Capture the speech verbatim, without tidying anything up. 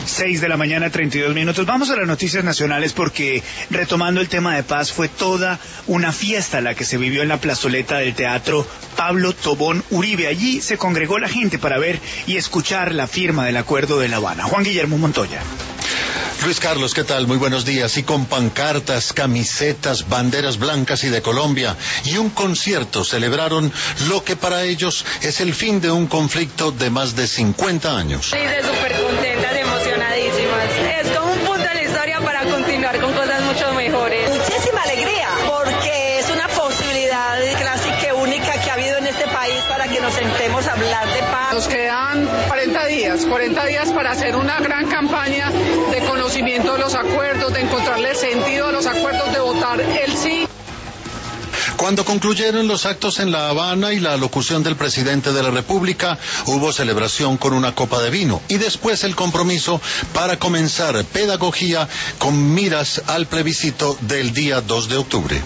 Seis de la mañana, treinta y dos minutos. Vamos a las noticias nacionales porque, retomando el tema de paz, fue toda una fiesta la que se vivió en la plazoleta del Teatro Pablo Tobón Uribe. Allí se congregó la gente para ver y escuchar la firma del Acuerdo de La Habana. Juan Guillermo Montoya. Luis Carlos, ¿qué tal? Muy buenos días. Y con pancartas, camisetas, banderas blancas y de Colombia y un concierto celebraron lo que para ellos es el fin de un conflicto de más de cincuenta años. Sí, de súper contentas, emocionadísimas. Es como un punto en la historia para continuar con cosas mucho mejores. Muchísima alegría, porque es una posibilidad clásica y única que ha habido en este país para que nos sentemos a hablar de paz. Nos quedan cuarenta días, cuarenta días para hacer una gran campaña de conocimiento de los acuerdos, de encontrarle sentido a los acuerdos, de votar el sí. Cuando concluyeron los actos en La Habana y la alocución del presidente de la República, hubo celebración con una copa de vino y después el compromiso para comenzar pedagogía con miras al plebiscito del día dos de octubre.